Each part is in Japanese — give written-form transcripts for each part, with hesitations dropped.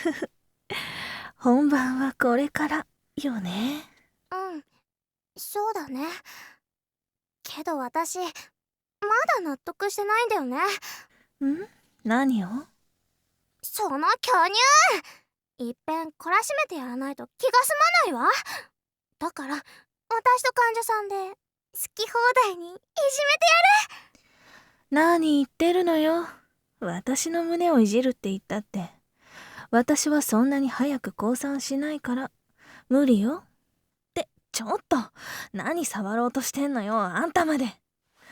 本番はこれからよね。 うん、そうだね。けど私、まだ納得してないんだよね。 ん？何を？ その巨乳いっぺん懲らしめてやらないと気が済まないわ。だから私と患者さんで好き放題にいじめて何言ってるのよ。私の胸をいじるって言ったって。私はそんなに早く降参しないから、無理よ。って、ちょっと、何触ろうとしてんのよ、あんたまで。いや、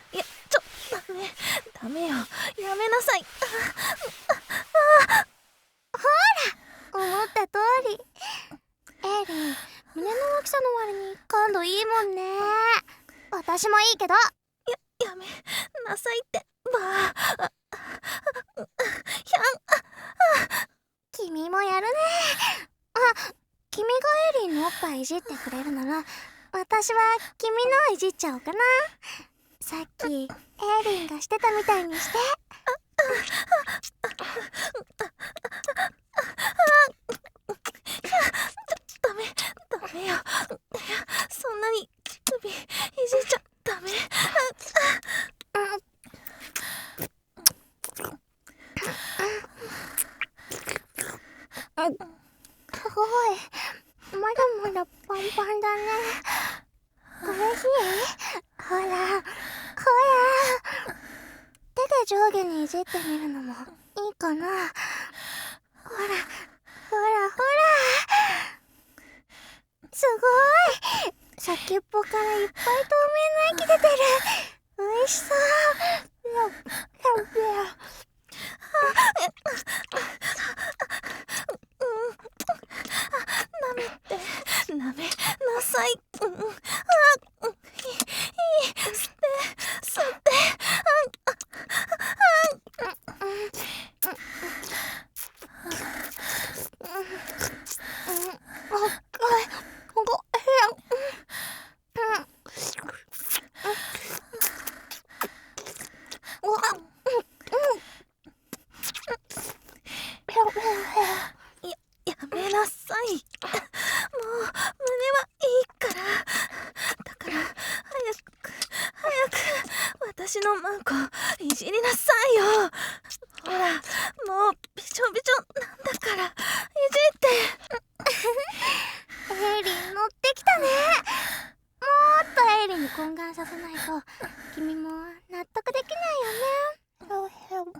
ダメよ、やめなさい。 思った通り。エイリン、胸の大きさの割に感度いいもんね。私もいいけど。 やめなさいって、ばあ。 君もやるね。あ、君がエイリンのおっぱいいじってくれるなら、私は君のいじっちゃおうかな。さっきエイリンがしてたみたいにして。 ダメよ。そんなに首いじっちゃダメ。 すごい。まだまだパンパンだね。嬉しい？ほら、ほら。手で上下にいじってみるのもいいかな。ほら、ほら、ほら。すごい。先っぽからいっぱい透明な液出てる。美味しそう。 舐めなさい。吸って。やめなさい。もう胸はいいから。だから早く私のマンコいじりなさいよ。ほら、もうびちょびちょなんだからいじって。 エイリン乗ってきたね。もっとエイリンに懇願させないと君も納得できないよね。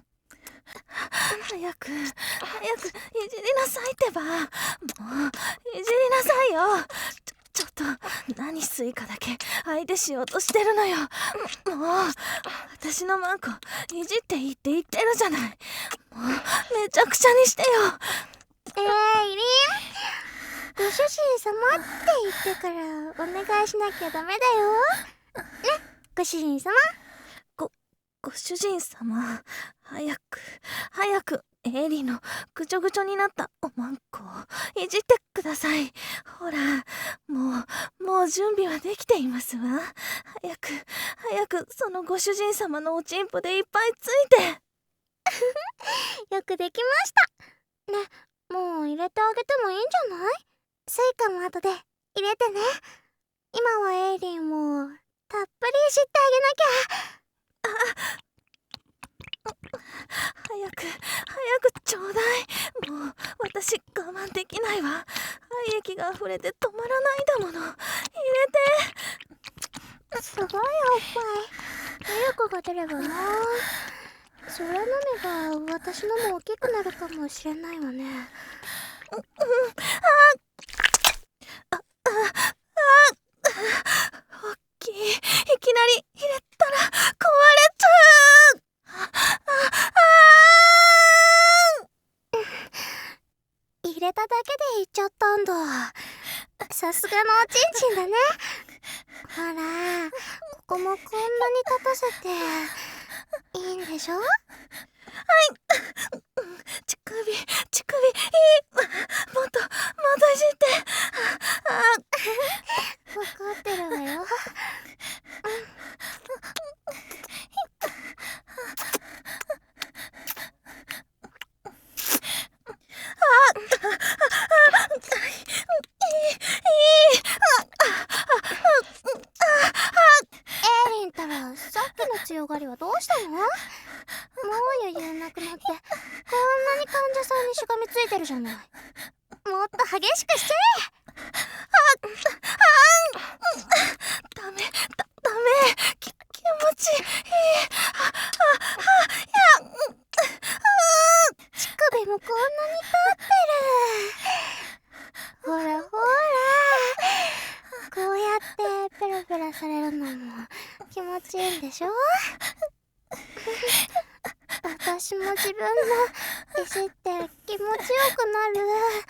早くいじりなさいってば。もういじりなさいよ。ちょっと何スイカだけ相手しようとしてるのよ。もう私のマンコいじっていいって言ってるじゃない。もうめちゃくちゃにしてよ。 エイリン、ご主人様って言ってからお願いしなきゃダメだよ。ね、ご主人様。 ご主人様、早くエリーのぐちょぐちょになったおまんこをいじってください。ほら、もう準備はできていますわ。早くそのご主人様のおちんぽでいっぱいついて。 よくできました。ね、もう入れてあげてもいいんじゃない？スイカも後で入れてね。今はエイリンもたっぷりいじってあげなきゃ。 早くちょうだい。もう私我慢できないわ。愛液が溢れて止まらないだもの。入れて。 すごいおっぱい。早くが出ればな。それ飲めば私のも大きくなるかもしれないわね。 おっきい。いきなり入れたら壊れちゃう。 入れただけでいっちゃったんだ。さすがのおちんちんだね。ほら、ここもこんなに立たせていいんでしょ？ 乳首、いい。もっといじって。 わかってるわよ。 余裕なくなってこんなに患者さんにしがみついてるじゃない。もっと激しくしちゃダメ、気持ちいい。 え。乳首もこんなに立ってる。ほらほら、こうやってペロペロされるのも気持ちいいんでしょ。私も自分のいじって気持ちよくなる。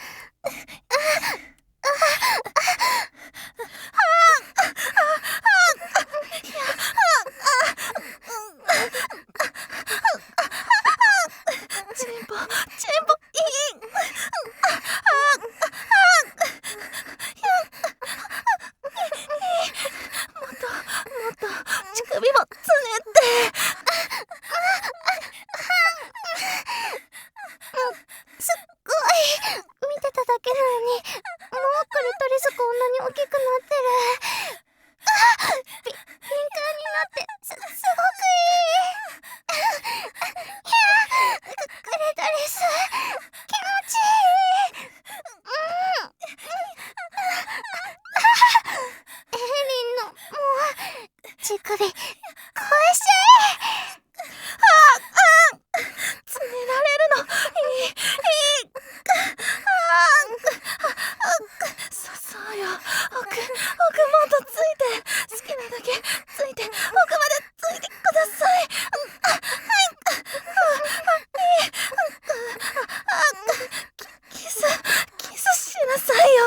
チンポいい。もっと乳首もつねって。 すっごい見てただけなのに、もうクリトリスこんなに大きくなってる。敏感になってすごくいい。クリトリス気持ちいい。エリンのもう乳首返しちゃえ。 つねられるのいい。そうよ。奥もっとついて、好きなだけついて、奥までついてください。キスしなさいよ。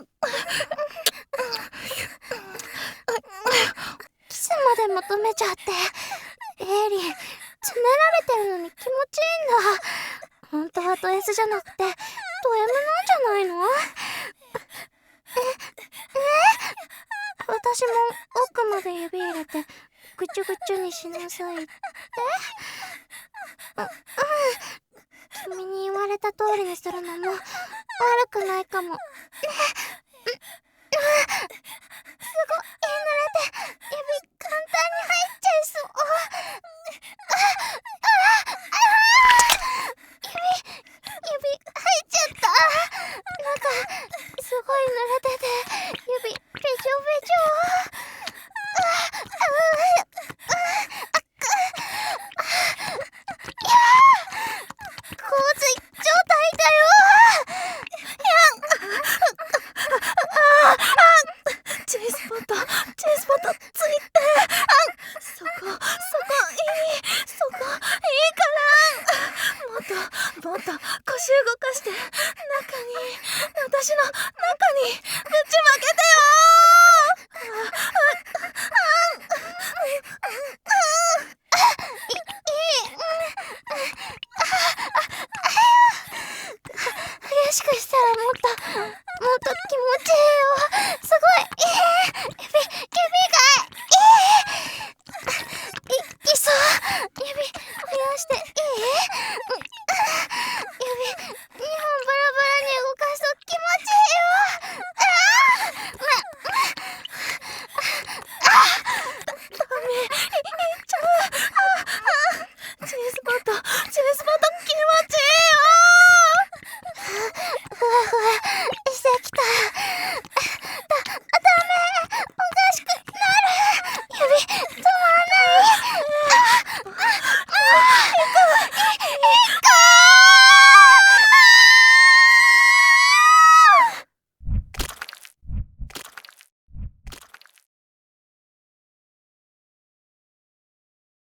キスまで求めちゃって。エイリン、つねられてるのに気持ちいいんだ。本当はド S じゃなくてド M なんじゃないの？私も奥まで指入れてぐちゅぐちゅにしなさいって。君に言われた通りにするのも悪くないかも。すごい濡れて指簡単に入っちゃいそう。指入っちゃった。なんかすごい濡れてて指べちょべちょ。洪水状態だよ。 チースポットついて。そこいい。そこいいから。もっと腰動かして、私の中にぶちまけてよー。